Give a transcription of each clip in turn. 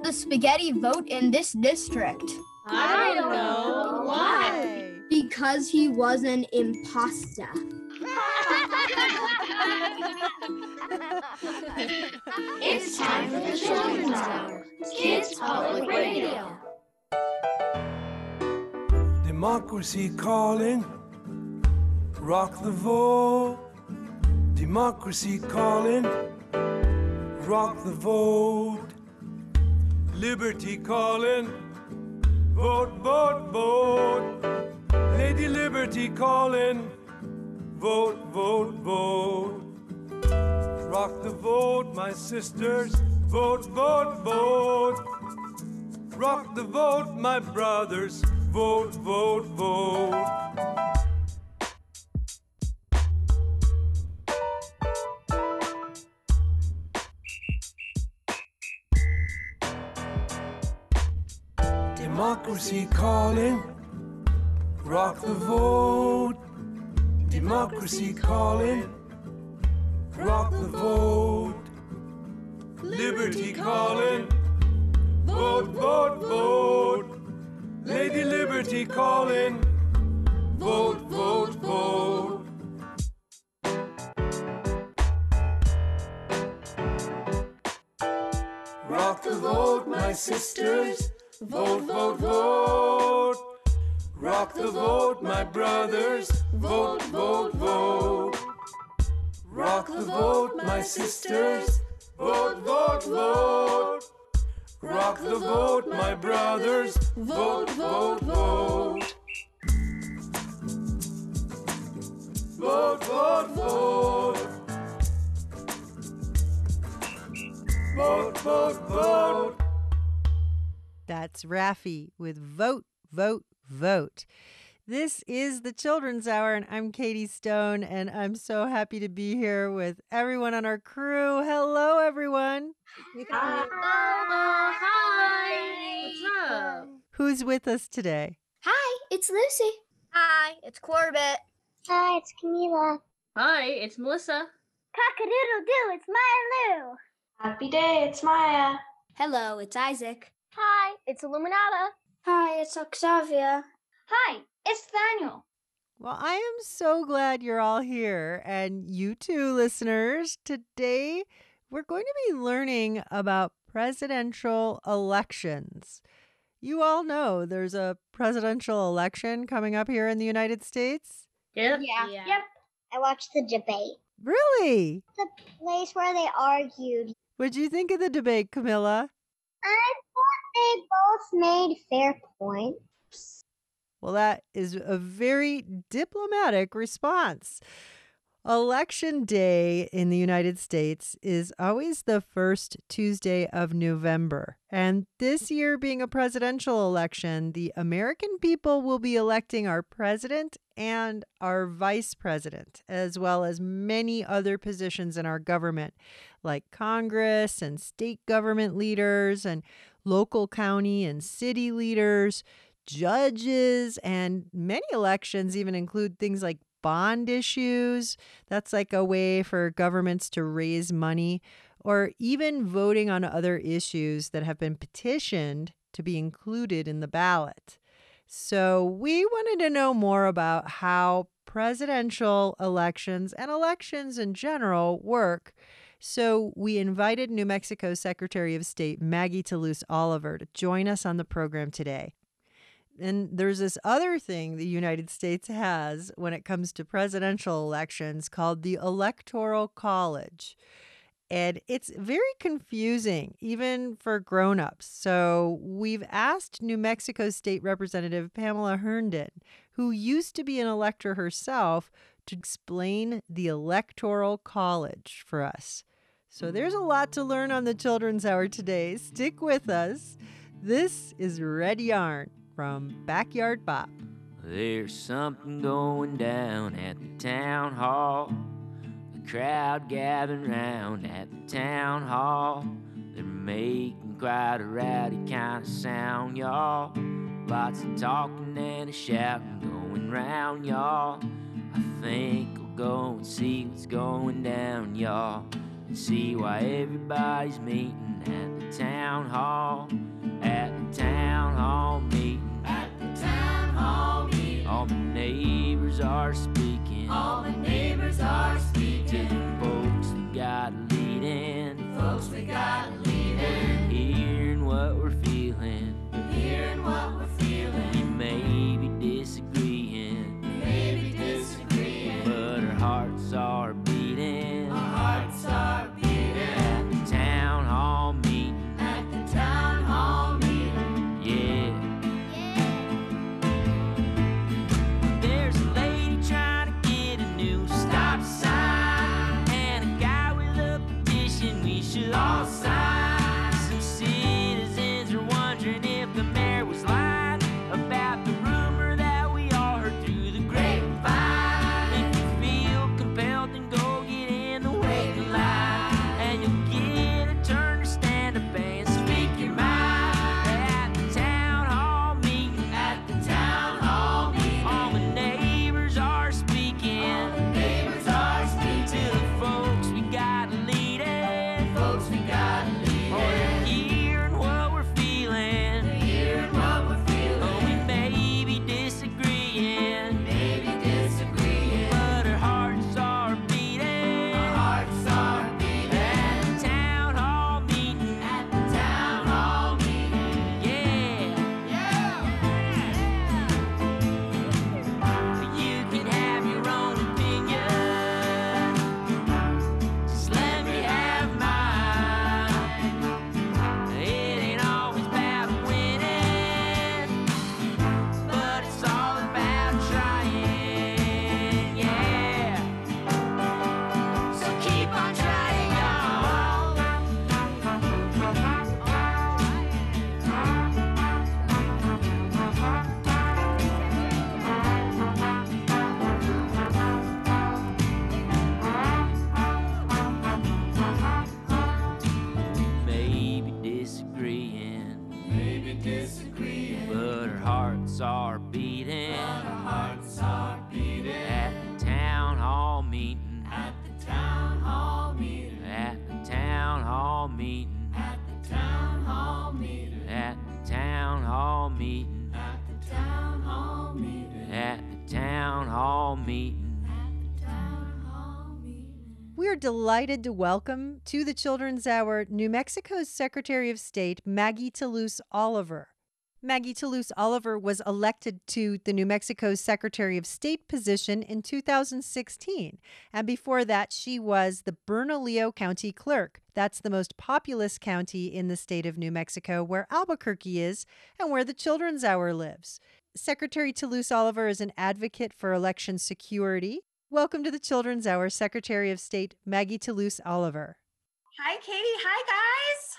the spaghetti vote in this district? I don't know. Why? Because he was an imposter. It's time for the Children's Hour. Kids Public Radio. Democracy calling, rock the vote. Democracy calling, rock the vote. Liberty calling, vote, vote, vote. Lady Liberty calling, vote, vote, vote. Rock the vote, my sisters, vote, vote, vote. Rock the vote, my brothers, vote, vote, vote. Democracy calling, rock the vote. Democracy calling, rock the vote. Liberty calling, vote, vote, vote. Lady Liberty calling, vote, vote, vote. Rock the vote, my sisters, vote, vote, vote. Rock the vote, my brothers, vote, vote, vote. Rock the vote, my sisters, vote, vote, vote. Rock the vote, my brothers, vote, vote, vote. Vote, vote, vote. Vote, vote, vote. That's Raffi with Vote, Vote, Vote. This is the Children's Hour, and I'm Katie Stone, and I'm so happy to be here with everyone on our crew. Hello, everyone. Hi. What's up? Who's with us today? Hi, it's Lucy. Hi, it's Corbett. Hi, it's Camila. Hi, it's Melissa. Cock-a-doodle-doo, it's Maya Lou. Happy day, it's Maya. Hello, it's Isaac. Hi, it's Illuminata. Hi, it's Octavia. Hi, it's Daniel. Well, I am so glad you're all here, and you too, listeners. Today, we're going to be learning about presidential elections. You all know there's a presidential election coming up here in the United States. Yep. Yep. I watched the debate. Really? The place where they argued. What'd you think of the debate, Camilla? I thought they both made fair points. Well, that is a very diplomatic response. Election day in the United States is always the first Tuesday of November. And this year being a presidential election, the American people will be electing our president and our vice president, as well as many other positions in our government, like Congress and state government leaders and local county and city leaders, judges, and many elections even include things like bond issues. That's like a way for governments to raise money, or even voting on other issues that have been petitioned to be included in the ballot. So we wanted to know more about how presidential elections and elections in general work. So we invited New Mexico Secretary of State Maggie Toulouse Oliver to join us on the program today. And there's this other thing the United States has when it comes to presidential elections called the Electoral College. And it's very confusing, even for grown-ups. So we've asked New Mexico State Representative Pamela Herndon, who used to be an elector herself, to explain the Electoral College for us. So there's a lot to learn on the Children's Hour today. Stick with us. This is Red Yarn from Backyard Bop. There's something going down at the town hall. The crowd gathering round at the town hall. They're making quite a rowdy kind of sound, y'all. Lots of talking and a shouting going round, y'all. I think we'll go and see what's going down, y'all. and see why everybody's meeting at the town hall. At the town hall meeting. At the town hall meeting. All the neighbors are speaking. All the neighbors are speaking. To the folks we got leading. Folks we got leading. Hearing what we're feeling. Hearing what we're feeling. We may be disagreeing. Maybe disagreeing. But our hearts are beating. Our hearts are beating. At the town hall meeting. At the town hall meeting. Yeah. There's a lady trying to get a new stop sign, and a guy with a petition we should all sign. Some citizens are wondering if the mayor was lying about the rumor that we all heard through the grapevine. If you feel compelled, then go get in the waiting line, and you'll get a turn to stand up and speak your mind. At the town hall meeting. At the town hall meeting. All the neighbors are speaking. All the neighbors are To speaking. the folks we got leading. Folks we got leading. Hearing what we're feeling. Hearing what we're feeling. Oh, we may be disagreeing, Maybe disagreeing. but our hearts are beating. Our hearts are beating. At the town hall meeting. At the town hall meeting. Yeah. You can have your own opinion. Just let me have mine. It ain't always about winning, but it's all about trying. Yeah. So keep on trying, y'all. Maybe disagreeing, Maybe disagreeing. but our hearts are beating. Our hearts are beating. At the town hall meeting. At the town hall meeting. At the town hall meeting. At the town hall meeting. At the town hall meeting. At the town hall meeting. At the town hall meeting. At the town hall meeting. We are delighted to welcome to the Children's Hour New Mexico's Secretary of State, Maggie Toulouse Oliver. Maggie Toulouse Oliver was elected to the New Mexico's Secretary of State position in 2016. And before that, she was the Bernalillo County Clerk. That's the most populous county in the state of New Mexico, where Albuquerque is and where the Children's Hour lives. Secretary Toulouse Oliver is an advocate for election security. Welcome to the Children's Hour, Secretary of State Maggie Toulouse Oliver. Hi, Katie. Hi, guys.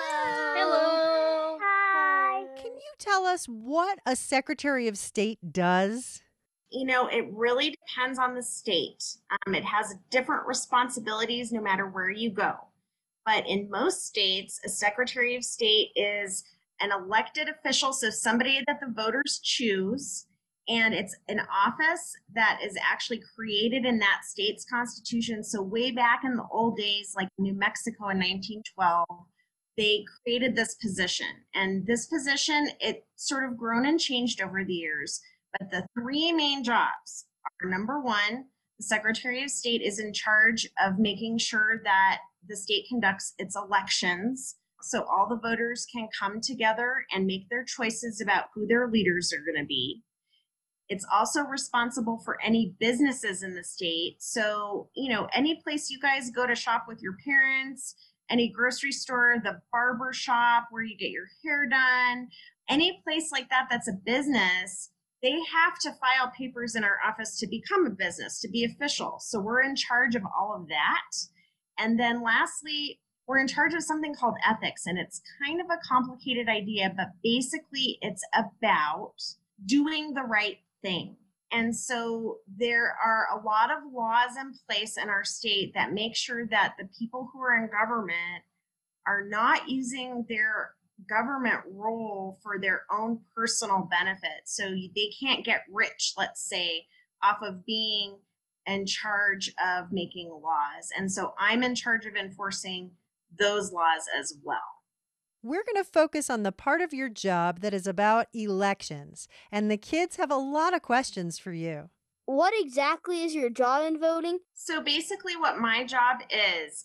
Hello. Hi. Can you tell us what a Secretary of State does? You know, it really depends on the state. It has different responsibilities no matter where you go. But in most states, a Secretary of State is an elected official, so somebody that the voters choose, and it's an office that is actually created in that state's constitution. So way back in the old days, like New Mexico in 1912, they created this position. And this position, it's sort of grown and changed over the years. But the three main jobs are, number one, the Secretary of State is in charge of making sure that the state conducts its elections, so all the voters can come together and make their choices about who their leaders are going to be. It's also responsible for any businesses in the state. So, you know, any place you guys go to shop with your parents, any grocery store, the barber shop where you get your hair done, any place like that that's a business, they have to file papers in our office to become a business, to be official. So we're in charge of all of that. And then lastly, we're in charge of something called ethics. And it's kind of a complicated idea, but basically it's about doing the right thing. And so there are a lot of laws in place in our state that make sure that the people who are in government are not using their government role for their own personal benefit. So they can't get rich, let's say, off of being in charge of making laws. And so I'm in charge of enforcing those laws as well. We're going to focus on the part of your job that is about elections, and the kids have a lot of questions for you. What exactly is your job in voting? So basically what my job is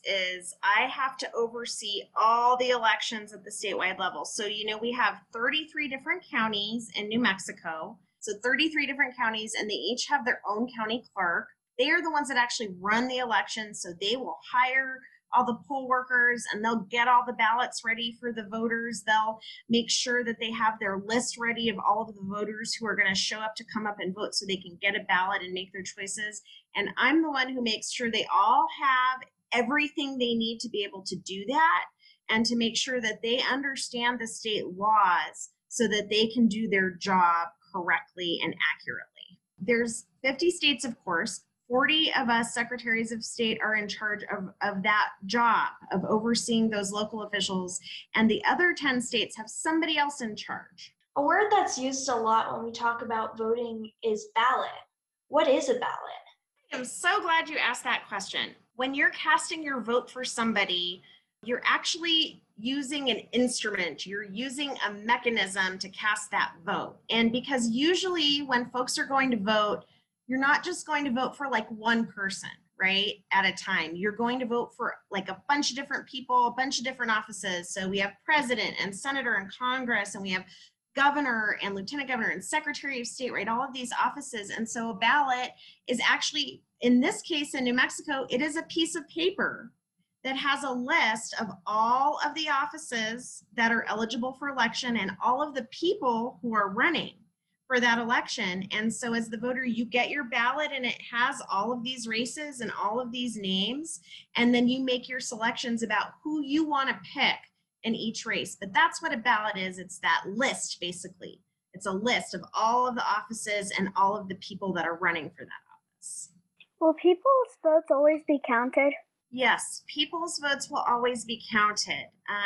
I have to oversee all the elections at the statewide level. So, we have 33 different counties in New Mexico. So 33 different counties, and they each have their own county clerk. They are the ones that actually run the elections. So they will hire all the poll workers, and they'll get all the ballots ready for the voters. They'll make sure that they have their list ready of all of the voters who are going to show up to come up and vote so they can get a ballot and make their choices. And I'm the one who makes sure they all have everything they need to be able to do that, and to make sure that they understand the state laws so that they can do their job correctly and accurately. There's 50 states, of course. 40 of us secretaries of state are in charge of that job of overseeing those local officials, and the other 10 states have somebody else in charge. A word that's used a lot when we talk about voting is ballot. What is a ballot? I'm so glad you asked that question. When you're casting your vote for somebody, you're actually using an instrument, you're using a mechanism to cast that vote. And because usually when folks are going to vote, you're not just going to vote for like one person, right, at a time. You're going to vote for like a bunch of different people, a bunch of different offices. So we have president and senator and Congress, and we have governor and lieutenant governor and secretary of state, right, all of these offices. And so a ballot is actually, in this case in New Mexico, it is a piece of paper that has a list of all of the offices that are eligible for election and all of the people who are running for that election. And so as the voter, you get your ballot and it has all of these races and all of these names, and then you make your selections about who you want to pick in each race. But that's what a ballot is. It's that list, basically. It's a list of all of the offices and all of the people that are running for that office. Will people's votes always be counted? Yes, people's votes will always be counted.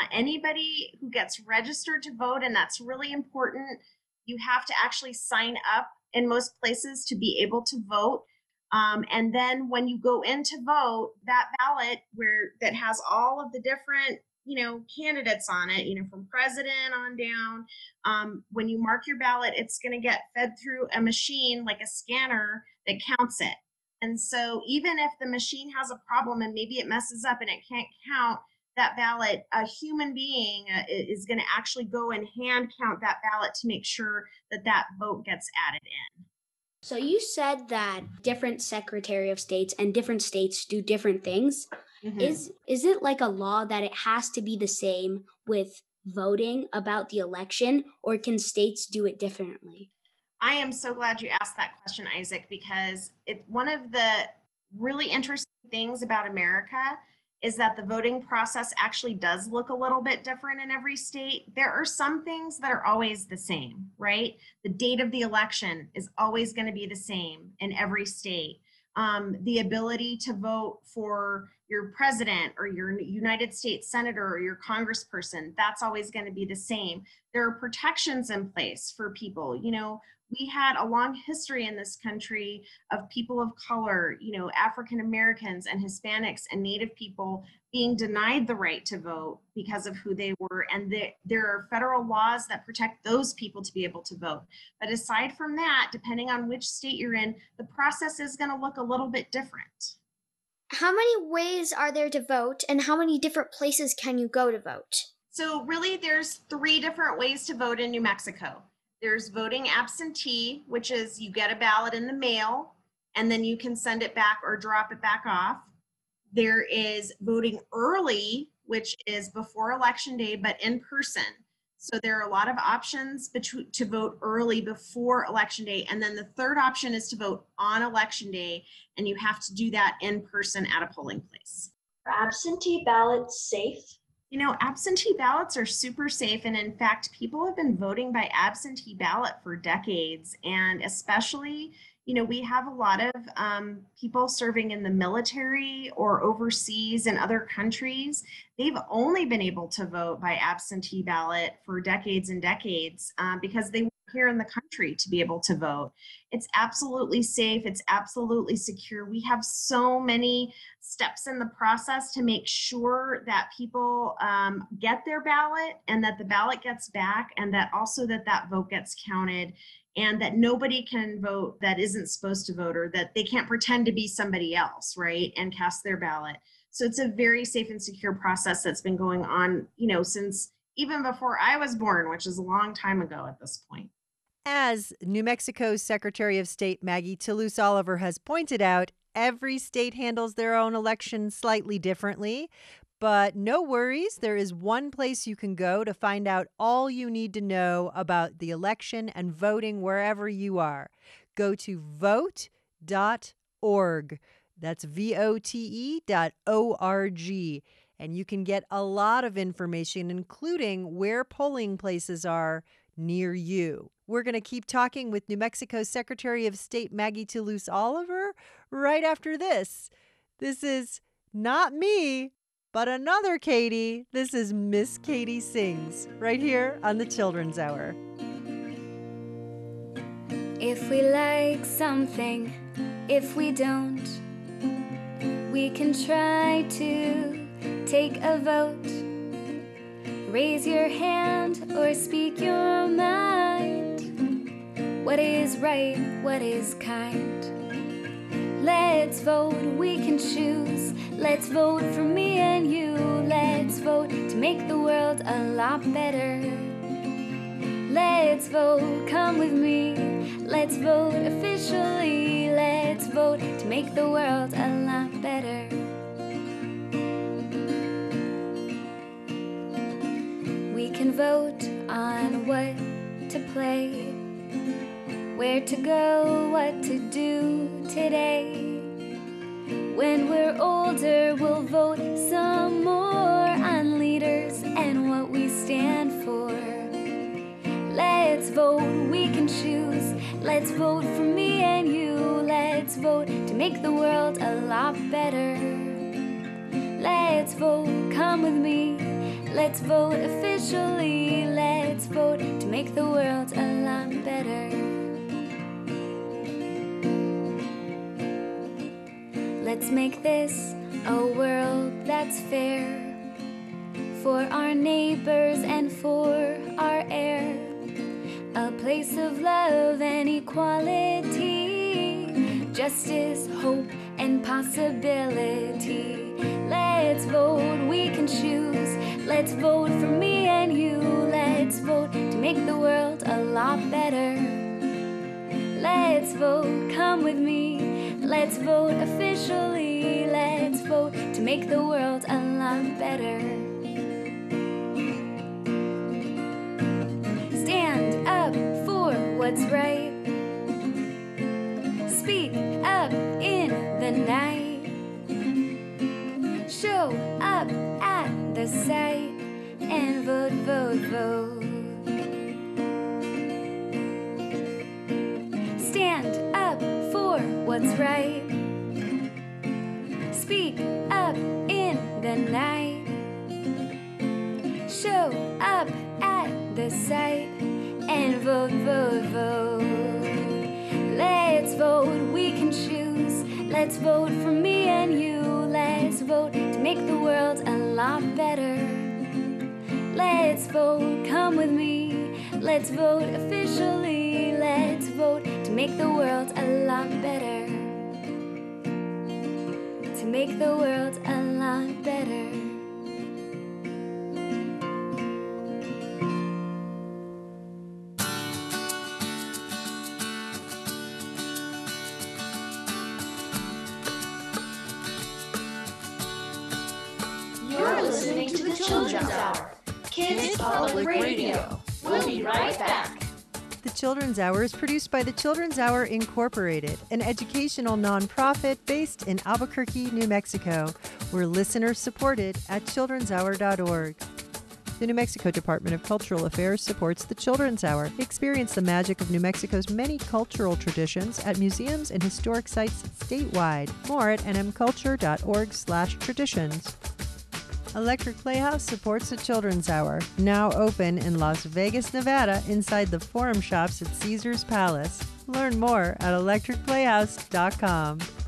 Anybody who gets registered to vote, and that's really important, you have to actually sign up in most places to be able to vote. And then when you go in to vote, that ballot that has all of the different, candidates on it, from president on down, when you mark your ballot, it's going to get fed through a machine, like a scanner, that counts it. And so even if the machine has a problem and maybe it messes up and it can't count that ballot, a human being is going to actually go and hand count that ballot to make sure that that vote gets added in. So you said that different Secretary of States and different states do different things. Mm-hmm. Is it like a law that it has to be the same with voting about the election, or can states do it differently? I am so glad you asked that question, Isaac, because one of the really interesting things about America is that the voting process actually does look a little bit different in every state. There are some things that are always the same, right? The date of the election is always going to be the same in every state. The ability to vote for your president or your United States senator or your congressperson, that's always going to be the same. There are protections in place for people. We had a long history in this country of people of color, African Americans and Hispanics and Native people being denied the right to vote because of who they were. And there are federal laws that protect those people to be able to vote. But aside from that, depending on which state you're in, the process is going to look a little bit different. How many ways are there to vote, and how many different places can you go to vote? So really, there's 3 different ways to vote in New Mexico. There's voting absentee, which is you get a ballot in the mail and then you can send it back or drop it back off. There is voting early, which is before election day, but in person. So there are a lot of options to vote early before election day. And then the third option is to vote on election day, and you have to do that in person at a polling place. Are absentee ballots safe? Absentee ballots are super safe. And in fact, people have been voting by absentee ballot for decades. And especially, we have a lot of people serving in the military or overseas in other countries. They've only been able to vote by absentee ballot for decades and decades because they work here in the country to be able to vote. It's absolutely safe. It's absolutely secure. We have so many steps in the process to make sure that people get their ballot and that the ballot gets back, and that also that vote gets counted, and that nobody can vote that isn't supposed to vote, or that they can't pretend to be somebody else, right, and cast their ballot. So it's a very safe and secure process that's been going on, since even before I was born, which is a long time ago at this point. As New Mexico's Secretary of State Maggie Toulouse Oliver has pointed out, every state handles their own election slightly differently. But no worries, there is one place you can go to find out all you need to know about the election and voting wherever you are. Go to vote.org. That's vote.org. And you can get a lot of information, including where polling places are near you. We're going to keep talking with New Mexico's Secretary of State Maggie Toulouse Oliver right after this. This is not me, but another Katie. This is Miss Katie Sings, right here on the Children's Hour. If we like something, if we don't, we can try to take a vote. Raise your hand or speak your mind. What is right, what is kind? Let's vote, we can choose. Let's vote for me and you. Let's vote to make the world a lot better. Let's vote, come with me. Let's vote officially. Let's vote to make the world a lot better. We can vote on what to play, where to go, what to do today. When we're older, we'll vote some more on leaders and what we stand for. Let's vote, we can choose. Let's vote for me and you. Let's vote to make the world a lot better. Let's vote, come with me. Let's vote officially. Let's vote to make the world a lot better. Let's make this a world that's fair for our neighbors and for our air. A place of love and equality, justice, hope, and possibility. Let's vote, we can choose. Let's vote for me and you. Let's vote to make the world a lot better. Let's vote, come with me. Let's vote officially. Let's vote to make the world a lot better. Stand up for what's right. Speak up in the night. Show up at the site and vote, vote, vote. Stand up for what's right. Speak up in the night. Show up at the site and vote, vote, vote. Let's vote, we can choose. Let's vote for me and you. Let's vote to make the world a lot better. Let's vote, come with me. Let's vote officially. Let's vote to make the world a lot better. To make the world a lot better. You're listening to the Children's Hour, Kids Public Radio. We'll be right back. The Children's Hour is produced by the Children's Hour Incorporated, an educational nonprofit based in Albuquerque, New Mexico. We're listener supported at childrenshour.org. The New Mexico Department of Cultural Affairs supports the Children's Hour. Experience the magic of New Mexico's many cultural traditions at museums and historic sites statewide. More at nmculture.org/traditions. Electric Playhouse supports the Children's Hour, now open in Las Vegas, Nevada, inside the Forum Shops at Caesars Palace. Learn more at electricplayhouse.com.